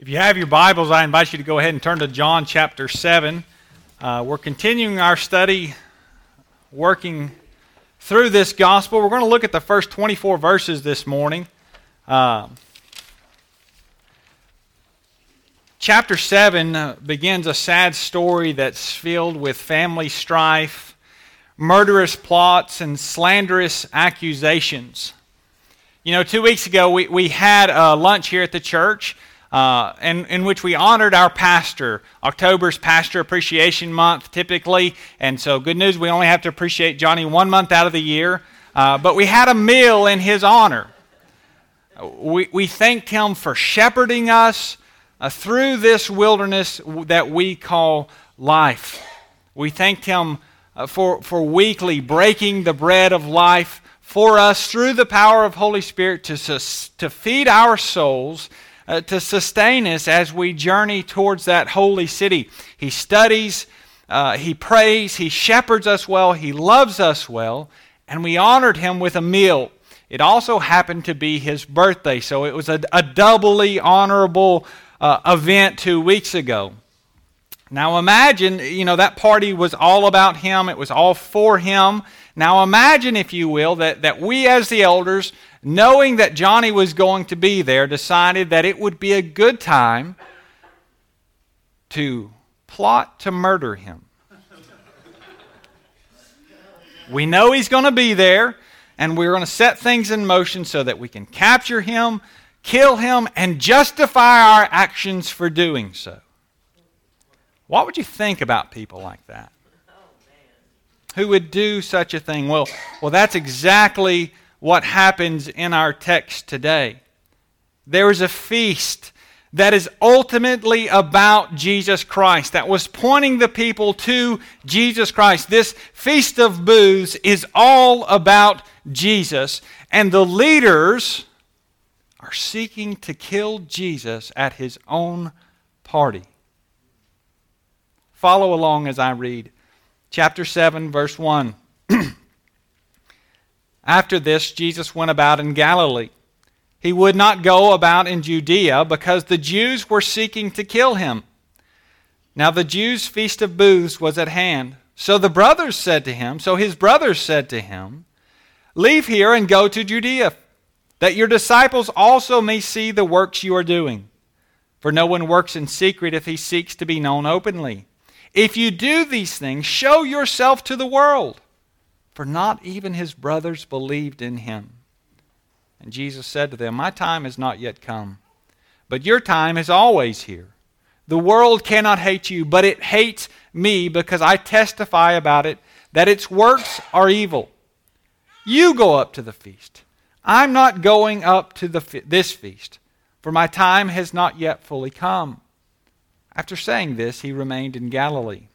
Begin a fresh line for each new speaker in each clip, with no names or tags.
If you have your Bibles, I invite you to go ahead and turn to John chapter 7. We're continuing our study, working through this gospel. We're going to look at the first 24 verses this morning. Chapter 7 begins a sad story that's filled with family strife, murderous plots, and slanderous accusations. You know, 2 weeks ago we had a lunch here at the church in which we honored our pastor. October's Pastor Appreciation Month typically, and so good news, we only have to appreciate Johnny 1 month out of the year. But we had a meal in his honor. We thanked him for shepherding us through this wilderness that we call life. We thanked him for weekly breaking the bread of life for us through the power of Holy Spirit to feed our souls, to sustain us as we journey towards that holy city. He studies, he prays, he shepherds us well, he loves us well, and we honored him with a meal. It also happened to be his birthday, so it was a doubly honorable event 2 weeks ago. Now imagine, that party was all about him. It was all for him. Now imagine, if you will, that we as the elders, knowing that Johnny was going to be there, decided that it would be a good time to plot to murder him. We know he's going to be there, and we're going to set things in motion so that we can capture him, kill him, and justify our actions for doing so. What would you think about people like that? Who would do such a thing? Well, that's exactly what happens in our text today. There is a feast that is ultimately about Jesus Christ, that was pointing the people to Jesus Christ. This Feast of Booths is all about Jesus, and the leaders are seeking to kill Jesus at his own party. Follow along as I read. Chapter 7, verse 1. After this, Jesus went about in Galilee. He would not go about in Judea because the Jews were seeking to kill him. Now the Jews' Feast of Booths was at hand. So his brothers said to him, "Leave here and go to Judea, that your disciples also may see the works you are doing. For no one works in secret if he seeks to be known openly. If you do these things, show yourself to the world." For not even his brothers believed in him. And Jesus said to them, "My time has not yet come, but your time is always here. The world cannot hate you, but it hates me because I testify about it that its works are evil. You go up to the feast. I'm not going up to this feast, for my time has not yet fully come." After saying this, he remained in Galilee.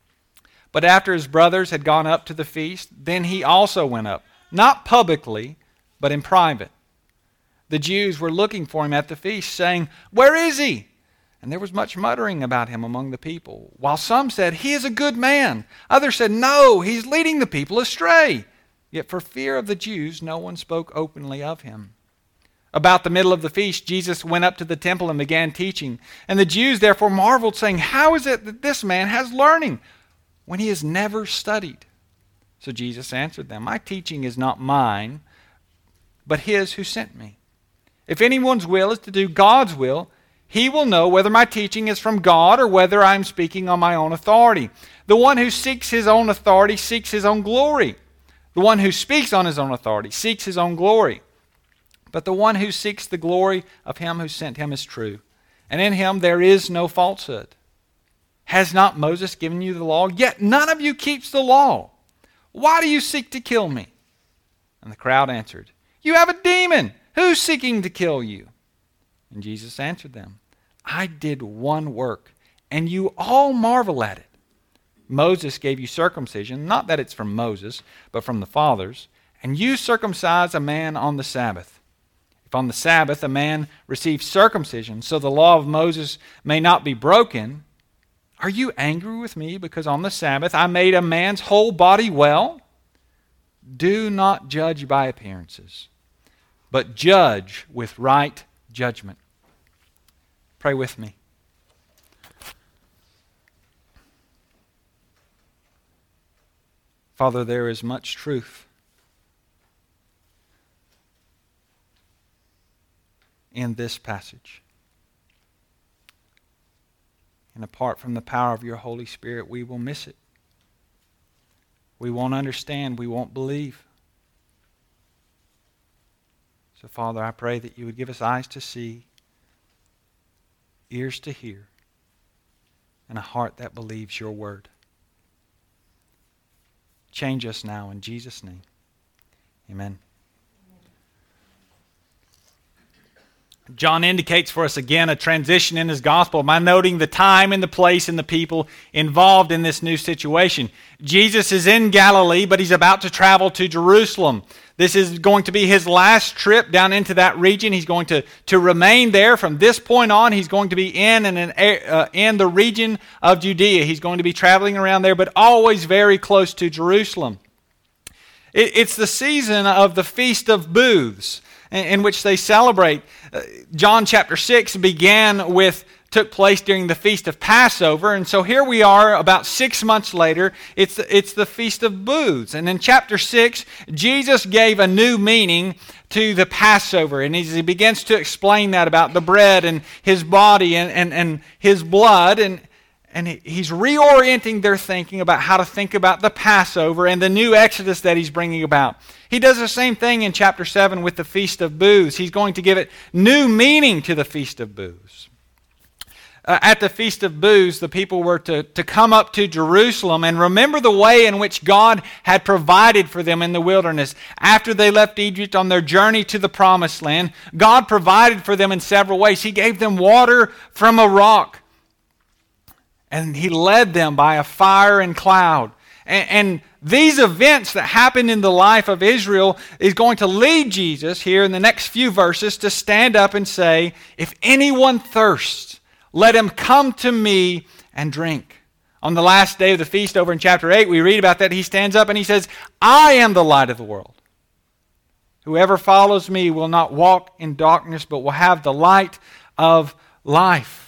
But after his brothers had gone up to the feast, then he also went up, not publicly, but in private. The Jews were looking for him at the feast, saying, "Where is he?" And there was much muttering about him among the people, while some said, "He is a good man." Others said, "No, he's leading the people astray." Yet for fear of the Jews, no one spoke openly of him. About the middle of the feast, Jesus went up to the temple and began teaching. And the Jews therefore marveled, saying, "How is it that this man has learning when he has never studied?" So Jesus answered them, "My teaching is not mine, but his who sent me. If anyone's will is to do God's will, he will know whether my teaching is from God or whether I am speaking on my own authority. The one who seeks his own authority seeks his own glory. The one who speaks on his own authority seeks his own glory. But the one who seeks the glory of him who sent him is true, and in him there is no falsehood. Has not Moses given you the law? Yet none of you keeps the law. Why do you seek to kill me?" And the crowd answered, "You have a demon. Who's seeking to kill you?" And Jesus answered them, "I did one work, and you all marvel at it. Moses gave you circumcision, not that it's from Moses, but from the fathers, and you circumcise a man on the Sabbath. If on the Sabbath a man receives circumcision, so the law of Moses may not be broken, are you angry with me because on the Sabbath I made a man's whole body well? Do not judge by appearances, but judge with right judgment. Pray with me. Father, there is much truth in this passage. And apart from the power of your Holy Spirit, we will miss it. We won't understand. We won't believe. So, Father, I pray that you would give us eyes to see, ears to hear, and a heart that believes your word. Change us now in Jesus' name. Amen. John indicates for us again a transition in his gospel by noting the time and the place and the people involved in this new situation. Jesus is in Galilee, but he's about to travel to Jerusalem. This is going to be his last trip down into that region. He's going to remain there. From this point on, he's going to be in the region of Judea. He's going to be traveling around there, but always very close to Jerusalem. It's the season of the Feast of Booths, in which they celebrate. John chapter 6 took place during the Feast of Passover, and so here we are about 6 months later. It's the Feast of Booths. And in chapter 6, Jesus gave a new meaning to the Passover, and he begins to explain that about the bread and his body and his blood, and he's reorienting their thinking about how to think about the Passover and the new Exodus that he's bringing about. He does the same thing in chapter 7 with the Feast of Booths. He's going to give it new meaning to the Feast of Booths. At the Feast of Booths, the people were to come up to Jerusalem and remember the way in which God had provided for them in the wilderness. After they left Egypt on their journey to the Promised Land, God provided for them in several ways. He gave them water from a rock, and he led them by a fire and cloud. And these events that happened in the life of Israel is going to lead Jesus here in the next few verses to stand up and say, "If anyone thirsts, let him come to me and drink." On the last day of the feast over in chapter 8, we read about that. He stands up and he says, "I am the light of the world. Whoever follows me will not walk in darkness, but will have the light of life."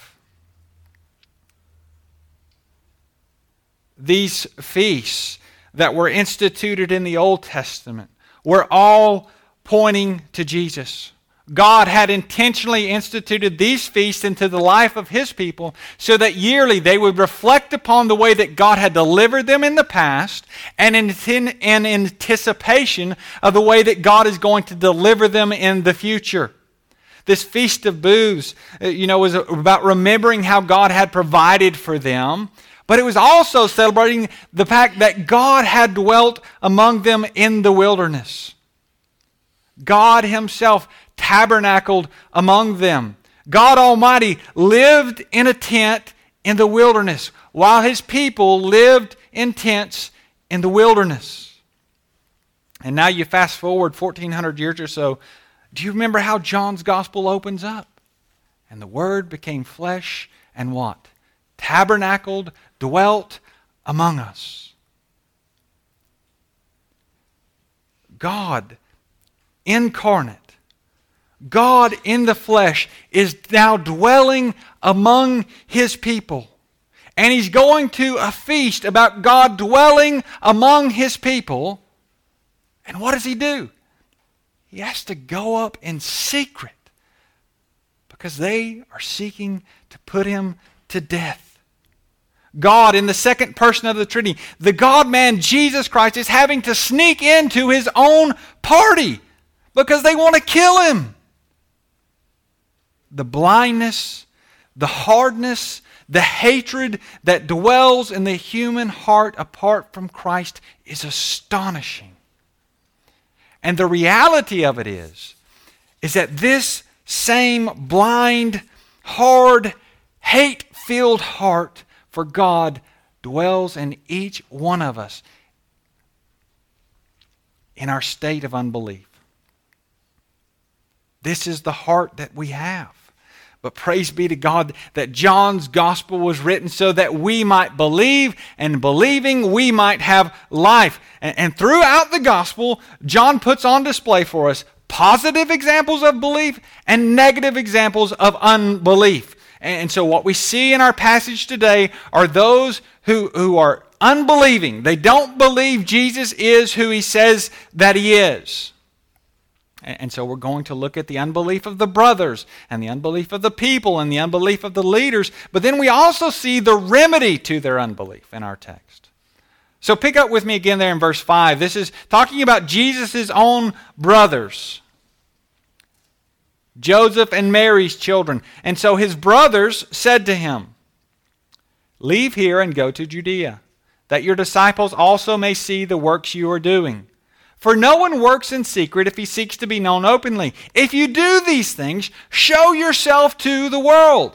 These feasts that were instituted in the Old Testament were all pointing to Jesus. God had intentionally instituted these feasts into the life of his people so that yearly they would reflect upon the way that God had delivered them in the past and in anticipation of the way that God is going to deliver them in the future. This Feast of Booths, was about remembering how God had provided for them, but it was also celebrating the fact that God had dwelt among them in the wilderness. God himself tabernacled among them. God Almighty lived in a tent in the wilderness while his people lived in tents in the wilderness. And now you fast forward 1,400 years or so. Do you remember how John's gospel opens up? "And the Word became flesh and" what? "Tabernacled, dwelt among us." God incarnate, God in the flesh, is now dwelling among his people. And he's going to a feast about God dwelling among his people. And what does he do? He has to go up in secret because they are seeking to put him to death. God, in the second person of the Trinity, the God-man Jesus Christ, is having to sneak into his own party because they want to kill him. The blindness, the hardness, the hatred that dwells in the human heart apart from Christ is astonishing. And the reality of it is that this same blind, hard, hate-filled heart for God dwells in each one of us in our state of unbelief. This is the heart that we have. But praise be to God that John's gospel was written so that we might believe, and believing we might have life. And throughout the gospel, John puts on display for us positive examples of belief and negative examples of unbelief. And so what we see in our passage today are those who are unbelieving. They don't believe Jesus is who he says that he is. And so we're going to look at the unbelief of the brothers and the unbelief of the people and the unbelief of the leaders. But then we also see the remedy to their unbelief in our text. So pick up with me again there in verse 5. This is talking about Jesus' own brothers, Joseph and Mary's children. And so his brothers said to him, "Leave here and go to Judea, that your disciples also may see the works you are doing. For no one works in secret if he seeks to be known openly. If you do these things, show yourself to the world."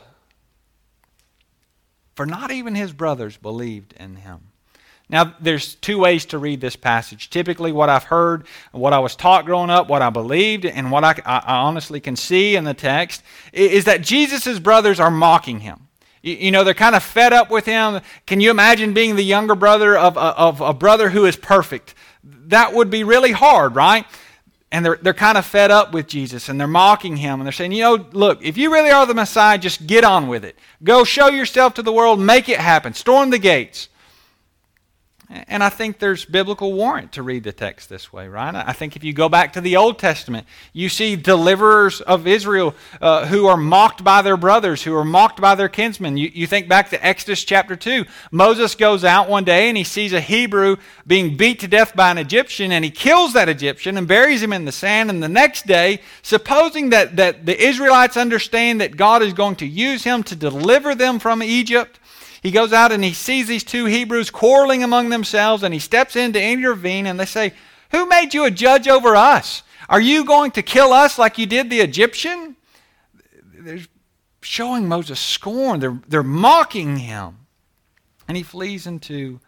For not even his brothers believed in him. Now, there's two ways to read this passage. Typically, what I've heard, what I was taught growing up, what I believed, and what I honestly can see in the text, is that Jesus' brothers are mocking him. You know, they're kind of fed up with him. Can you imagine being the younger brother of a brother who is perfect? That would be really hard, right? And they're kind of fed up with Jesus, and they're mocking him, and they're saying, look, if you really are the Messiah, just get on with it. Go show yourself to the world, make it happen, storm the gates. And I think there's biblical warrant to read the text this way, right? I think if you go back to the Old Testament, you see deliverers of Israel who are mocked by their brothers, who are mocked by their kinsmen. You think back to Exodus chapter 2. Moses goes out one day and he sees a Hebrew being beat to death by an Egyptian, and he kills that Egyptian and buries him in the sand. And the next day, supposing that the Israelites understand that God is going to use him to deliver them from Egypt, he goes out and he sees these two Hebrews quarreling among themselves, and he steps in to intervene, and they say, "Who made you a judge over us? Are you going to kill us like you did the Egyptian?" They're showing Moses scorn. They're mocking him. And he flees into,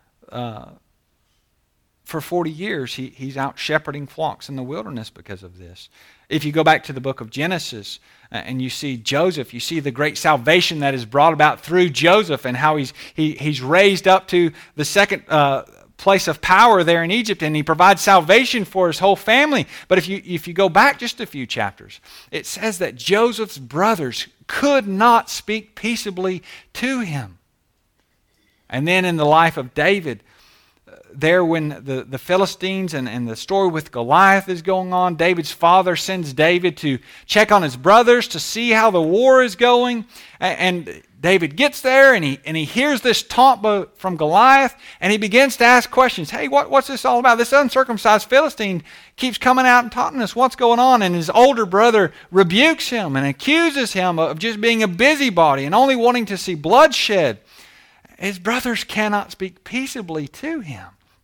for 40 years, he's out shepherding flocks in the wilderness because of this. If you go back to the book of Genesis, and you see Joseph, you see the great salvation that is brought about through Joseph, and how he's raised up to the second place of power there in Egypt, and he provides salvation for his whole family. But if you go back just a few chapters, it says that Joseph's brothers could not speak peaceably to him. And then in the life of David, there when the Philistines and the story with Goliath is going on, David's father sends David to check on his brothers to see how the war is going. And David gets there and he hears this taunt from Goliath, and he begins to ask questions. Hey, what's this all about? This uncircumcised Philistine keeps coming out and taunting us. What's going on? And his older brother rebukes him and accuses him of just being a busybody and only wanting to see bloodshed. His brothers cannot speak peaceably to him.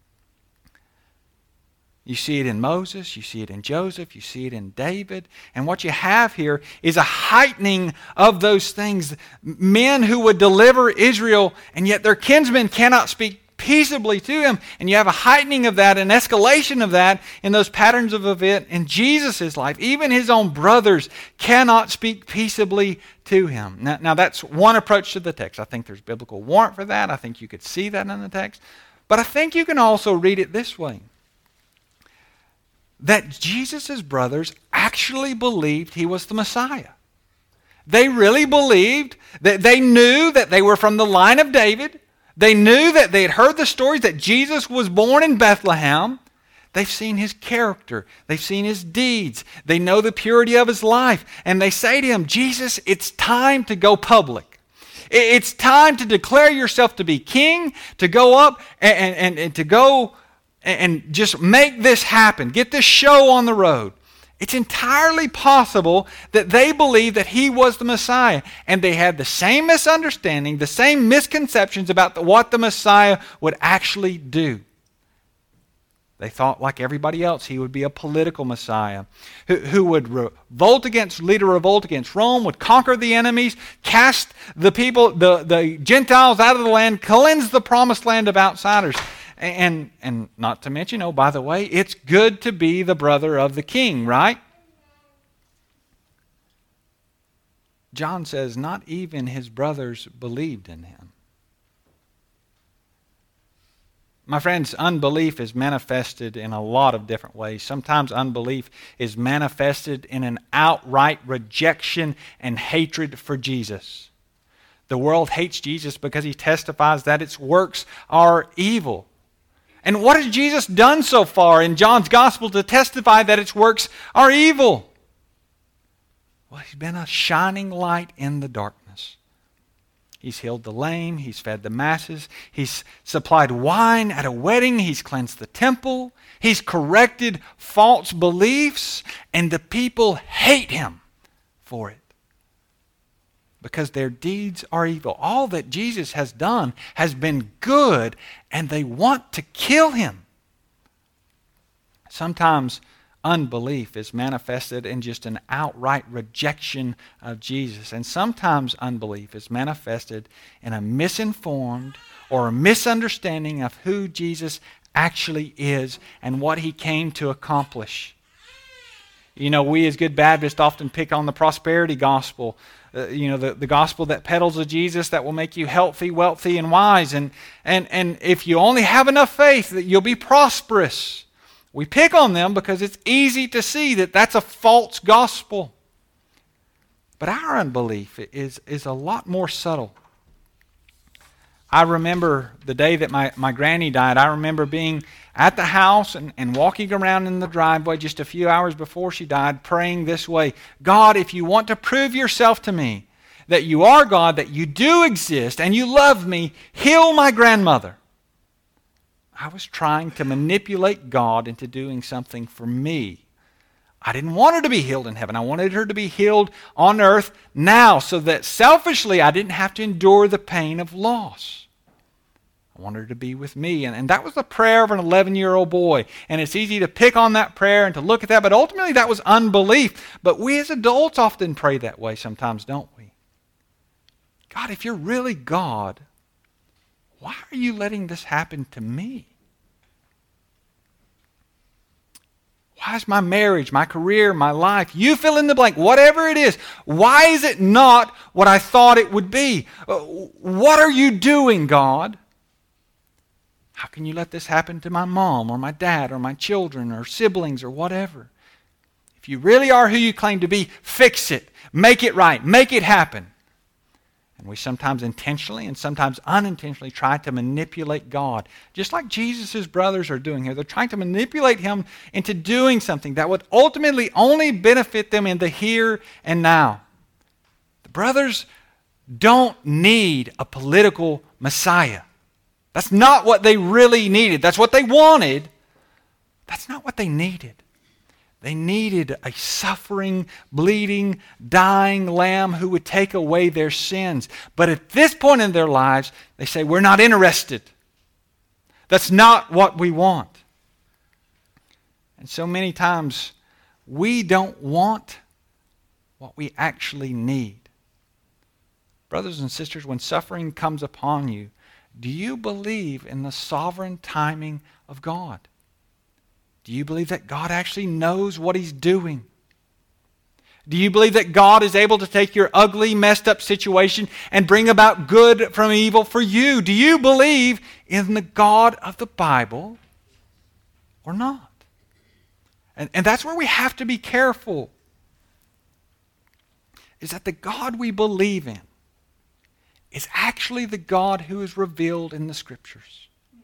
You see it in Moses, you see it in Joseph, you see it in David. And what you have here is a heightening of those things. Men who would deliver Israel, and yet their kinsmen cannot speak peaceably to him. And you have a heightening of that, an escalation of that in those patterns of event in Jesus' life. Even his own brothers cannot speak peaceably to him. Now that's one approach to the text. I think there's biblical warrant for that. I think you could see that in the text. But I think you can also read it this way: that Jesus' brothers actually believed he was the Messiah. They really believed that they knew that they were from the line of David. They knew that they had heard the stories that Jesus was born in Bethlehem. They've seen his character. They've seen his deeds. They know the purity of his life. And they say to him, "Jesus, it's time to go public. It's time to declare yourself to be king, to go up and to go and just make this happen. Get this show on the road." It's entirely possible that they believed that he was the Messiah, and they had the same misunderstanding, the same misconceptions about what the Messiah would actually do. They thought, like everybody else, he would be a political Messiah who would lead a revolt against Rome, would conquer the enemies, cast the people, the Gentiles out of the land, cleanse the promised land of outsiders. And not to mention, oh, by the way, it's good to be the brother of the king, right? John says not even his brothers believed in him. My friends, unbelief is manifested in a lot of different ways. Sometimes unbelief is manifested in an outright rejection and hatred for Jesus. The world hates Jesus because he testifies that its works are evil. And what has Jesus done so far in John's gospel to testify that its works are evil? Well, he's been a shining light in the darkness. He's healed the lame. He's fed the masses. He's supplied wine at a wedding. He's cleansed the temple. He's corrected false beliefs. And the people hate him for it because their deeds are evil. All that Jesus has done has been good, and they want to kill him. Sometimes unbelief is manifested in just an outright rejection of Jesus. And sometimes unbelief is manifested in a misinformed or a misunderstanding of who Jesus actually is and what he came to accomplish. You know, we as good Baptists often pick on the prosperity gospel. The gospel that peddles a Jesus that will make you healthy, wealthy, and wise. And if you only have enough faith, that you'll be prosperous. We pick on them because it's easy to see that that's a false gospel. But our unbelief is a lot more subtle. I remember the day that my granny died. I remember being at the house and walking around in the driveway just a few hours before she died, praying this way: God, if you want to prove yourself to me, that you are God, that you do exist, and you love me, heal my grandmother. I was trying to manipulate God into doing something for me. I didn't want her to be healed in heaven. I wanted her to be healed on earth now, so that selfishly I didn't have to endure the pain of loss. I wanted her to be with me. And that was the prayer of an 11-year-old boy. And it's easy to pick on that prayer and to look at that, but ultimately that was unbelief. But we as adults often pray that way sometimes, don't we? God, if you're really God, why are you letting this happen to me? Why is my marriage, my career, my life, you fill in the blank, whatever it is, why is it not what I thought it would be? What are you doing, God? How can you let this happen to my mom or my dad or my children or siblings or whatever? If you really are who you claim to be, fix it. Make it right. Make it happen. And we sometimes intentionally and sometimes unintentionally try to manipulate God, just like Jesus' brothers are doing here. They're trying to manipulate him into doing something that would ultimately only benefit them in the here and now. The brothers don't need a political Messiah. That's not what they really needed. That's what they wanted. That's not what they needed. They needed a suffering, bleeding, dying lamb who would take away their sins. But at this point in their lives, they say, we're not interested. That's not what we want. And so many times, we don't want what we actually need. Brothers and sisters, when suffering comes upon you, do you believe in the sovereign timing of God? Do you believe that God actually knows what he's doing? Do you believe that God is able to take your ugly, messed up situation and bring about good from evil for you? Do you believe in the God of the Bible or not? And that's where we have to be careful. Is that the God we believe in is actually the God who is revealed in the Scriptures.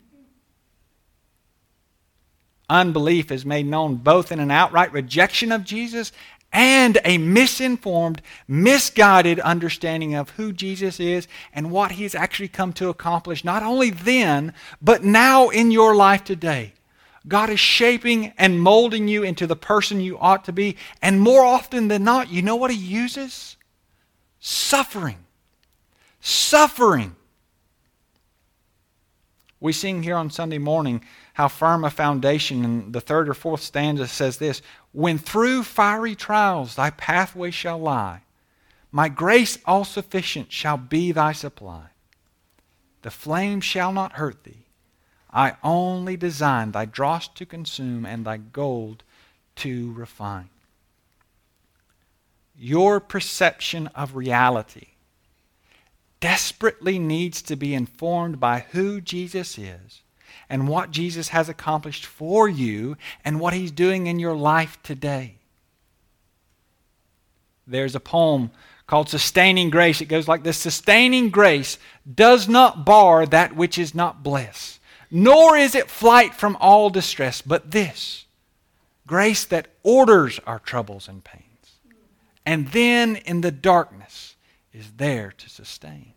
Unbelief is made known both in an outright rejection of Jesus and a misinformed, misguided understanding of who Jesus is and what he's actually come to accomplish, not only then, but now in your life today. God is shaping and molding you into the person you ought to be, and more often than not, you know what he uses? Suffering. Suffering. We sing here on Sunday morning how firm a foundation, and the third or fourth stanza says this: when through fiery trials thy pathway shall lie, my grace all sufficient shall be thy supply. The flame shall not hurt thee. I only design thy dross to consume and thy gold to refine. Your perception of reality desperately needs to be informed by who Jesus is and what Jesus has accomplished for you and what He's doing in your life today. There's a poem called Sustaining Grace. It goes like this: sustaining grace does not bar that which is not bliss, nor is it flight from all distress, but this, grace that orders our troubles and pains, and then in the darkness is there to sustain.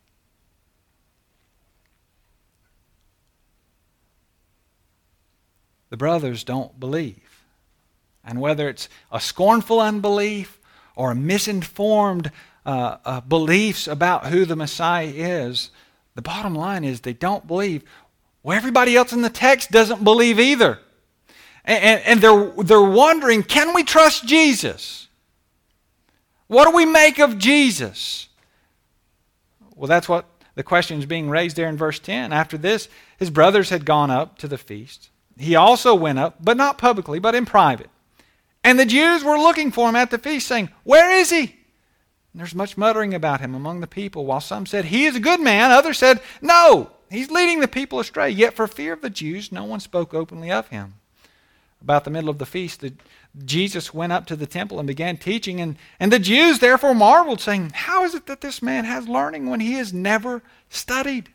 The brothers don't believe. And whether it's a scornful unbelief or a misinformed beliefs about who the Messiah is, the bottom line is they don't believe. Well, everybody else in the text doesn't believe either. And they're wondering, can we trust Jesus? What do we make of Jesus? Well, that's what the question is being raised there in verse 10. After this, his brothers had gone up to the feast. He also went up, but not publicly, but in private. And the Jews were looking for him at the feast, saying, "Where is he?" And there's much muttering about him among the people, while some said, "He is a good man." Others said, "No, he's leading the people astray." Yet for fear of the Jews, no one spoke openly of him. About the middle of the feast, Jesus went up to the temple and began teaching, and the Jews therefore marveled, saying, "How is it that this man has learning when he has never studied?"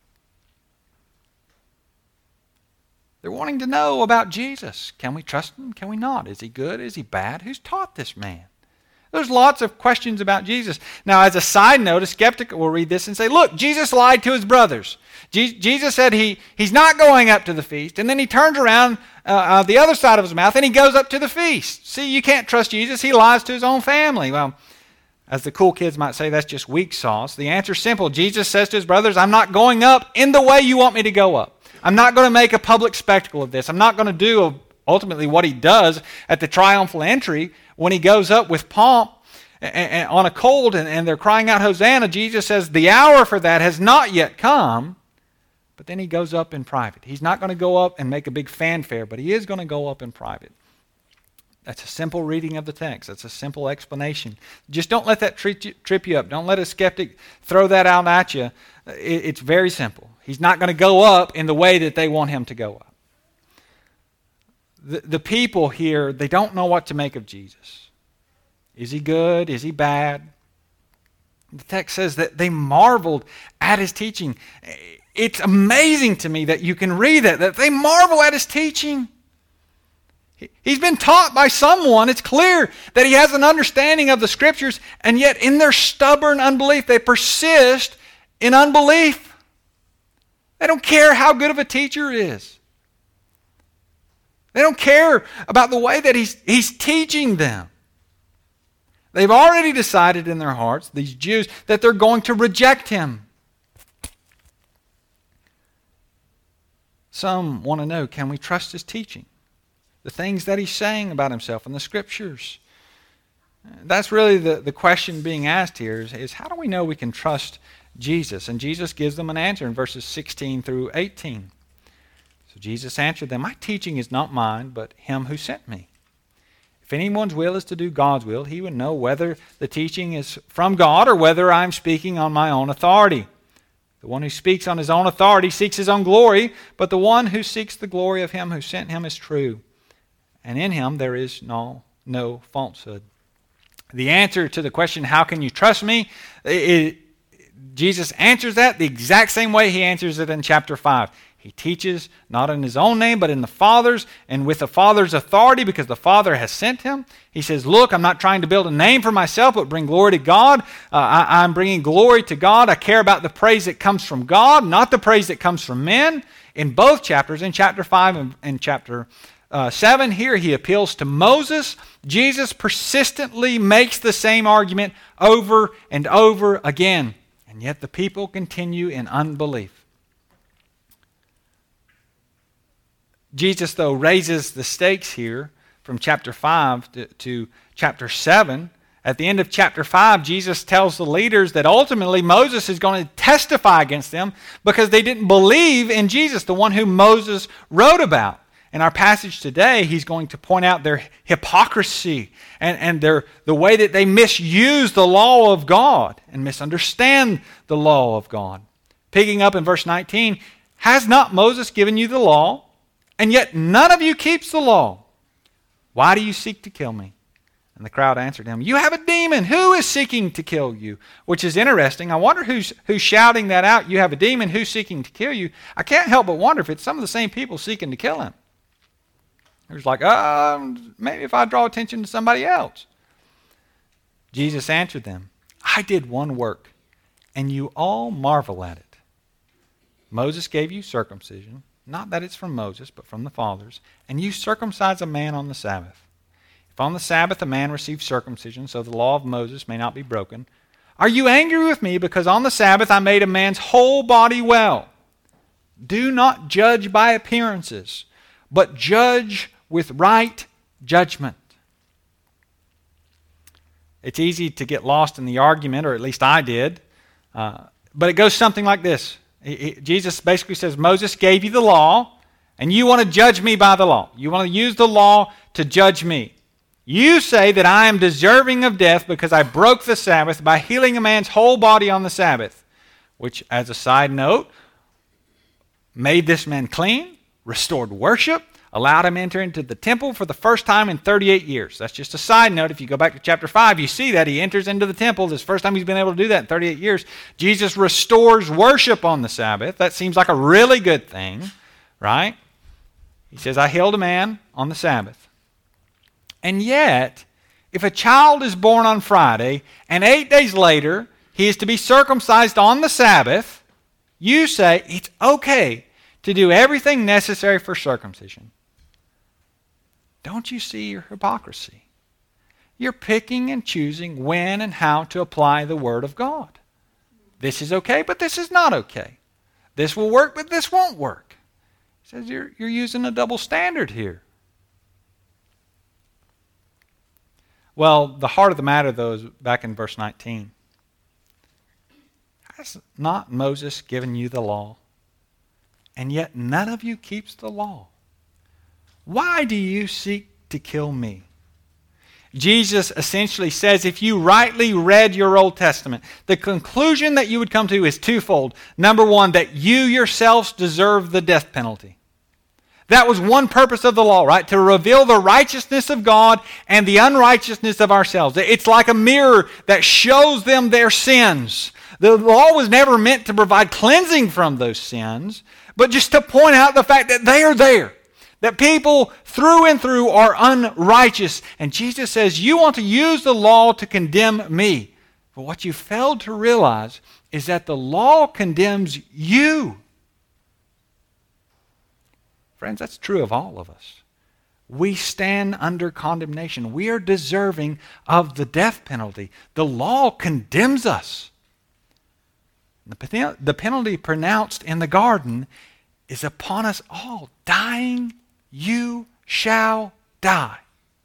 They're wanting to know about Jesus. Can we trust him? Can we not? Is he good? Is he bad? Who's taught this man? There's lots of questions about Jesus. Now, as a side note, a skeptic will read this and say, look, Jesus lied to his brothers. Jesus said he's not going up to the feast, and then he turns around the other side of his mouth and he goes up to the feast. See, you can't trust Jesus. He lies to his own family. Well, as the cool kids might say, that's just weak sauce. The answer's simple. Jesus says to his brothers, I'm not going up in the way you want me to go up. I'm not going to make a public spectacle of this. I'm not going to do ultimately what he does at the triumphal entry when he goes up with pomp and on a colt and they're crying out, Hosanna. Jesus says the hour for that has not yet come, but then he goes up in private. He's not going to go up and make a big fanfare, but he is going to go up in private. That's a simple reading of the text. That's a simple explanation. Just don't let that trip you up. Don't let a skeptic throw that out at you. It's very simple. He's not going to go up in the way that they want him to go up. The people here, they don't know what to make of Jesus. Is he good? Is he bad? The text says that they marveled at his teaching. It's amazing to me that you can read that they marvel at his teaching. He's been taught by someone. It's clear that he has an understanding of the Scriptures, and yet in their stubborn unbelief, they persist in unbelief. They don't care how good of a teacher is. They don't care about the way that he's teaching them. They've already decided in their hearts, these Jews, that they're going to reject him. Some want to know, can we trust his teaching? The things that he's saying about himself in the Scriptures. That's really the question being asked here is how do we know we can trust Jesus? And Jesus gives them an answer in verses 16 through 18. So Jesus answered them, my teaching is not mine, but him who sent me. If anyone's will is to do God's will, he would know whether the teaching is from God or whether I'm speaking on my own authority. The one who speaks on his own authority seeks his own glory, but the one who seeks the glory of him who sent him is true. And in him there is no falsehood. The answer to the question, how can you trust me? Jesus answers that the exact same way he answers it in chapter 5. He teaches not in his own name, but in the Father's, and with the Father's authority, because the Father has sent him. He says, look, I'm not trying to build a name for myself, but bring glory to God. I'm bringing glory to God. I care about the praise that comes from God, not the praise that comes from men. In both chapters, in chapter 5 and chapter 7, here he appeals to Moses. Jesus persistently makes the same argument over and over again. And yet the people continue in unbelief. Jesus, though, raises the stakes here from chapter 5 to chapter 7. At the end of chapter 5, Jesus tells the leaders that ultimately Moses is going to testify against them because they didn't believe in Jesus, the one whom Moses wrote about. In our passage today, he's going to point out their hypocrisy and the way that they misuse the law of God and misunderstand the law of God. Picking up in verse 19, Has not Moses given you the law? And yet none of you keeps the law. Why do you seek to kill me?" And the crowd answered him, "You have a demon. Who is seeking to kill you?" Which is interesting. I wonder who's shouting that out. You have a demon. Who's seeking to kill you? I can't help but wonder if it's some of the same people seeking to kill him. It was like, maybe if I draw attention to somebody else. Jesus answered them, "I did one work, and you all marvel at it. Moses gave you circumcision, not that it's from Moses, but from the fathers, and you circumcise a man on the Sabbath. If on the Sabbath a man receives circumcision, so the law of Moses may not be broken, are you angry with me because on the Sabbath I made a man's whole body well? Do not judge by appearances, but judge with right judgment." It's easy to get lost in the argument, or at least I did, but it goes something like this. Jesus basically says, Moses gave you the law, and you want to judge me by the law. You want to use the law to judge me. You say that I am deserving of death because I broke the Sabbath by healing a man's whole body on the Sabbath, which, as a side note, made this man clean, restored worship, allowed him to enter into the temple for the first time in 38 years. That's just a side note. If you go back to chapter 5, you see that he enters into the temple. This is the first time he's been able to do that in 38 years. Jesus restores worship on the Sabbath. That seems like a really good thing, right? He says, I healed a man on the Sabbath. And yet, if a child is born on Friday and 8 days later he is to be circumcised on the Sabbath, you say it's okay to do everything necessary for circumcision. Don't you see your hypocrisy? You're picking and choosing when and how to apply the Word of God. This is okay, but this is not okay. This will work, but this won't work. He says you're using a double standard here. Well, the heart of the matter, though, is back in verse 19. Has not Moses given you the law? And yet none of you keeps the law. Why do you seek to kill me? Jesus essentially says if you rightly read your Old Testament, the conclusion that you would come to is twofold. Number one, that you yourselves deserve the death penalty. That was one purpose of the law, right? To reveal the righteousness of God and the unrighteousness of ourselves. It's like a mirror that shows them their sins. The law was never meant to provide cleansing from those sins, but just to point out the fact that they are there. That people through and through are unrighteous. And Jesus says, you want to use the law to condemn me. But what you failed to realize is that the law condemns you. Friends, that's true of all of us. We stand under condemnation. We are deserving of the death penalty. The law condemns us. The penalty pronounced in the garden is upon us all. Dying, you shall die.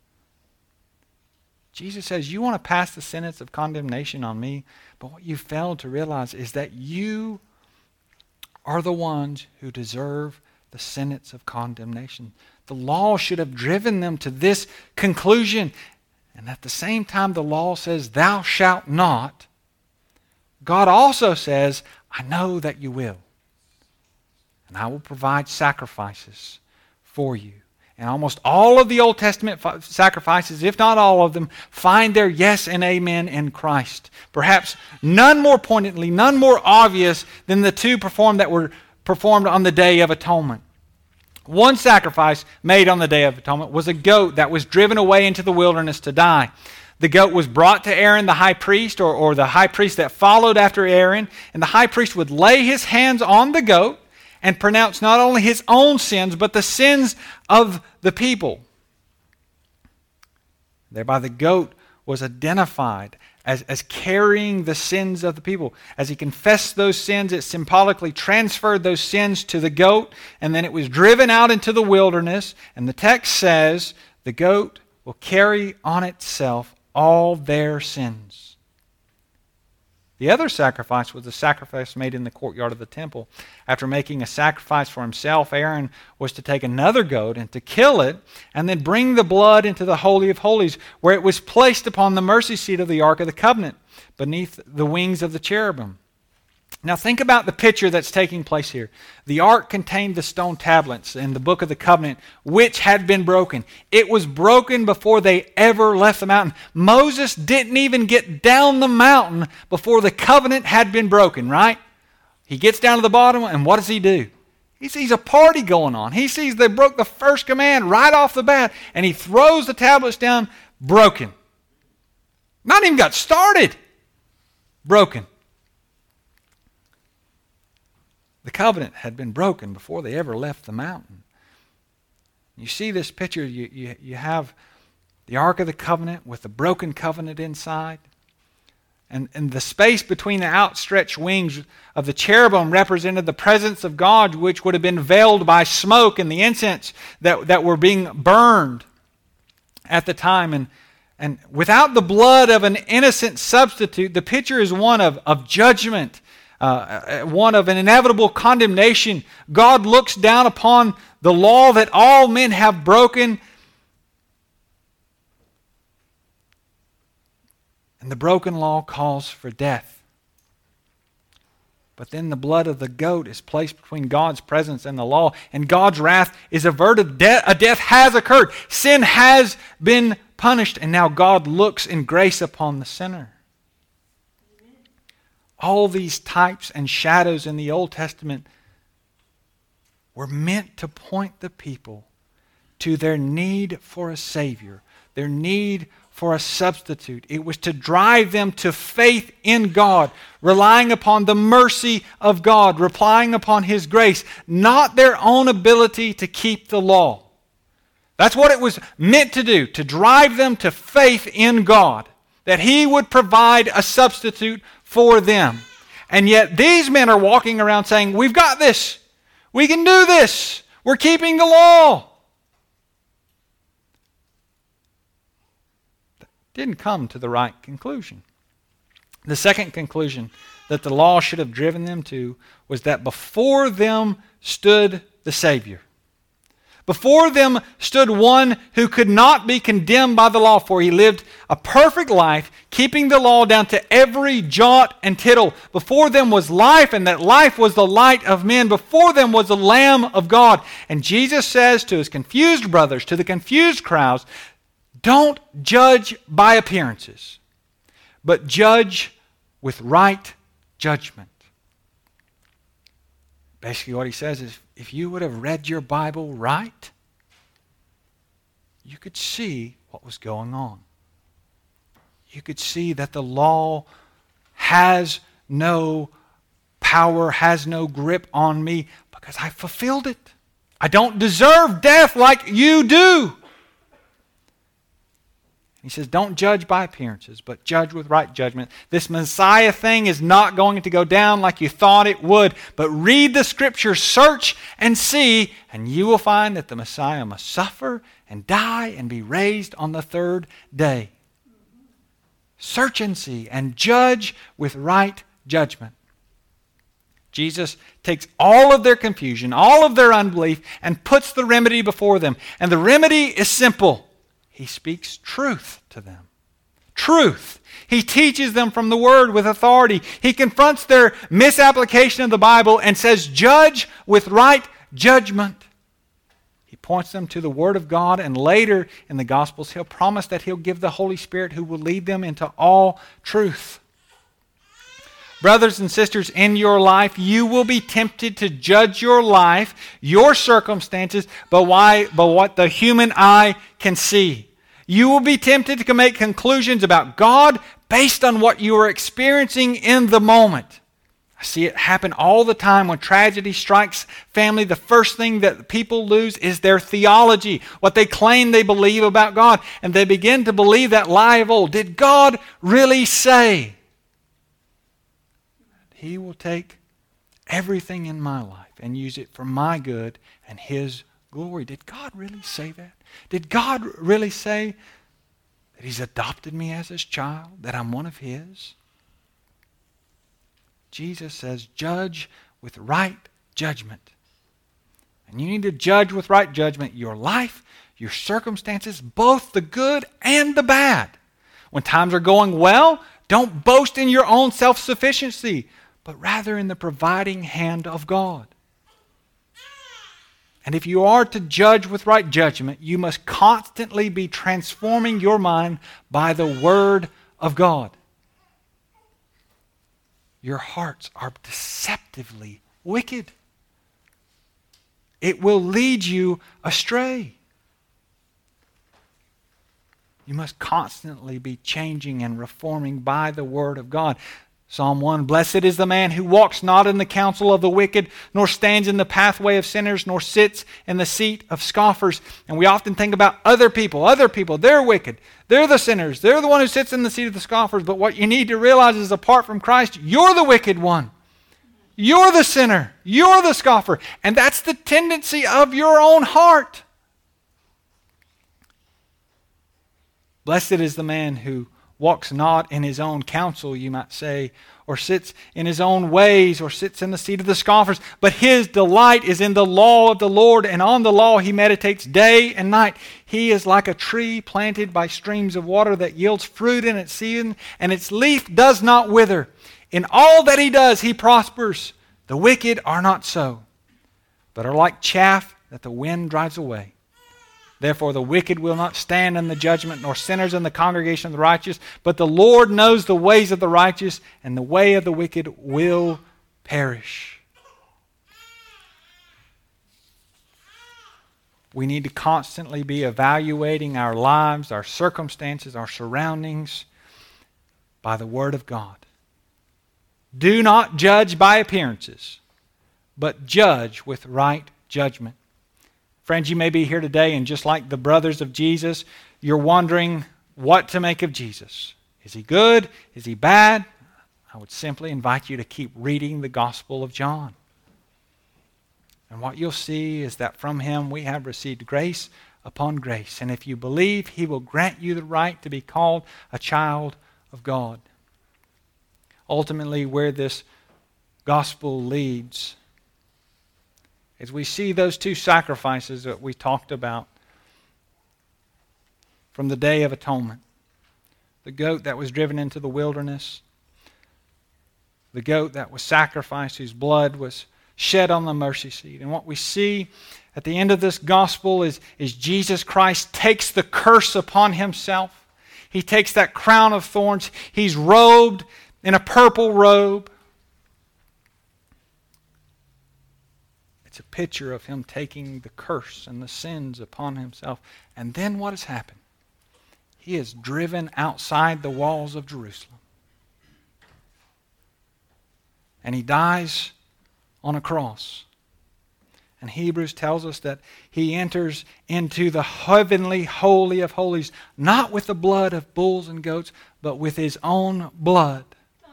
Jesus says, you want to pass the sentence of condemnation on me, but what you failed to realize is that you are the ones who deserve the sentence of condemnation. The law should have driven them to this conclusion. And at the same time the law says, thou shalt not, God also says, I know that you will. And I will provide sacrifices for you. And almost all of the Old Testament sacrifices, if not all of them, find their yes and amen in Christ. Perhaps none more poignantly, none more obvious than the two that were performed on the Day of Atonement. One sacrifice made on the Day of Atonement was a goat that was driven away into the wilderness to die. The goat was brought to Aaron the high priest, or the high priest that followed after Aaron, and the high priest would lay his hands on the goat and pronounce not only his own sins, but the sins of the people. Thereby the goat was identified as carrying the sins of the people. As he confessed those sins, it symbolically transferred those sins to the goat, and then it was driven out into the wilderness, and the text says the goat will carry on itself all their sins. The other sacrifice was the sacrifice made in the courtyard of the temple. After making a sacrifice for himself, Aaron was to take another goat and to kill it and then bring the blood into the Holy of Holies, where it was placed upon the mercy seat of the Ark of the Covenant beneath the wings of the cherubim. Now think about the picture that's taking place here. The ark contained the stone tablets in the book of the covenant, which had been broken. It was broken before they ever left the mountain. Moses didn't even get down the mountain before the covenant had been broken, right? He gets down to the bottom, and what does he do? He sees a party going on. He sees they broke the first command right off the bat, and he throws the tablets down, broken. Not even got started. Broken. The covenant had been broken before they ever left the mountain. You see this picture, you have the Ark of the Covenant with the broken covenant inside. And the space between the outstretched wings of the cherubim represented the presence of God, which would have been veiled by smoke and the incense that were being burned at the time. And without the blood of an innocent substitute, the picture is one of judgment, one of an inevitable condemnation. God looks down upon the law that all men have broken, and the broken law calls for death. But then the blood of the goat is placed between God's presence and the law, and God's wrath is averted. A death has occurred. Sin has been punished, and now God looks in grace upon the sinner. All these types and shadows in the Old Testament were meant to point the people to their need for a Savior, their need for a substitute. It was to drive them to faith in God, relying upon the mercy of God, relying upon His grace, not their own ability to keep the law. That's what it was meant to do, to drive them to faith in God, that He would provide a substitute for them. And yet these men are walking around saying, we've got this. We can do this. We're keeping the law. Didn't come to the right conclusion. The second conclusion that the law should have driven them to was that before them stood the Savior. Before them stood one who could not be condemned by the law, for He lived a perfect life, keeping the law down to every jot and tittle. Before them was life, and that life was the light of men. Before them was the Lamb of God. And Jesus says to His confused brothers, to the confused crowds, don't judge by appearances, but judge with right judgment. Basically what He says is, if you would have read your Bible right, you could see what was going on. You could see that the law has no power, has no grip on me, because I fulfilled it. I don't deserve death like you do. He says, don't judge by appearances, but judge with right judgment. This Messiah thing is not going to go down like you thought it would, but read the Scriptures, search and see, and you will find that the Messiah must suffer and die and be raised on the third day. Search and see and judge with right judgment. Jesus takes all of their confusion, all of their unbelief, and puts the remedy before them. And the remedy is simple. He speaks truth to them. Truth. He teaches them from the Word with authority. He confronts their misapplication of the Bible and says, judge with right judgment. He points them to the Word of God, and later in the Gospels, He'll promise that He'll give the Holy Spirit who will lead them into all truth. Brothers and sisters, in your life, you will be tempted to judge your life, your circumstances, by what the human eye can see. You will be tempted to make conclusions about God based on what you are experiencing in the moment. I see it happen all the time when tragedy strikes family. The first thing that people lose is their theology, what they claim they believe about God. And they begin to believe that lie of old. Did God really say? He will take everything in my life and use it for my good and His glory. Did God really say that? Did God really say that He's adopted me as His child, that I'm one of His? Jesus says, judge with right judgment. And you need to judge with right judgment your life, your circumstances, both the good and the bad. When times are going well, don't boast in your own self-sufficiency, but rather in the providing hand of God. And if you are to judge with right judgment, you must constantly be transforming your mind by the Word of God. Your hearts are deceptively wicked. It will lead you astray. You must constantly be changing and reforming by the Word of God. Psalm 1, Blessed is the man who walks not in the counsel of the wicked, nor stands in the pathway of sinners, nor sits in the seat of scoffers. And we often think about other people, they're wicked. They're the sinners. They're the one who sits in the seat of the scoffers. But what you need to realize is apart from Christ, you're the wicked one. You're the sinner. You're the scoffer. And that's the tendency of your own heart. Blessed is the man who walks not in his own counsel, you might say, or sits in his own ways, or sits in the seat of the scoffers. But his delight is in the law of the Lord, and on the law he meditates day and night. He is like a tree planted by streams of water that yields fruit in its season, and its leaf does not wither. In all that he does, he prospers. The wicked are not so, but are like chaff that the wind drives away. Therefore the wicked will not stand in the judgment, nor sinners in the congregation of the righteous. But the Lord knows the ways of the righteous, and the way of the wicked will perish. We need to constantly be evaluating our lives, our circumstances, our surroundings by the Word of God. Do not judge by appearances, but judge with right judgment. Friends, you may be here today, and just like the brothers of Jesus, you're wondering what to make of Jesus. Is he good? Is he bad? I would simply invite you to keep reading the Gospel of John. And what you'll see is that from him we have received grace upon grace. And if you believe, he will grant you the right to be called a child of God. Ultimately, where this gospel leads, as we see those two sacrifices that we talked about from the Day of Atonement, the goat that was driven into the wilderness, the goat that was sacrificed, whose blood was shed on the mercy seat. And what we see at the end of this gospel is Jesus Christ takes the curse upon himself. He takes that crown of thorns. He's robed in a purple robe. It's a picture of him taking the curse and the sins upon himself. And then what has happened? He is driven outside the walls of Jerusalem. And he dies on a cross. And Hebrews tells us that he enters into the heavenly holy of holies, not with the blood of bulls and goats, but with his own blood.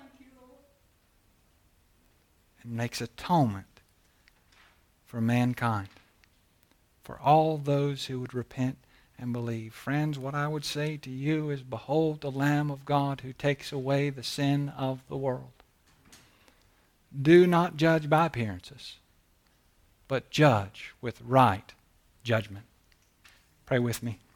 And makes atonement for mankind, for all those who would repent and believe. Friends, what I would say to you is, behold the Lamb of God who takes away the sin of the world. Do not judge by appearances, but judge with right judgment. Pray with me.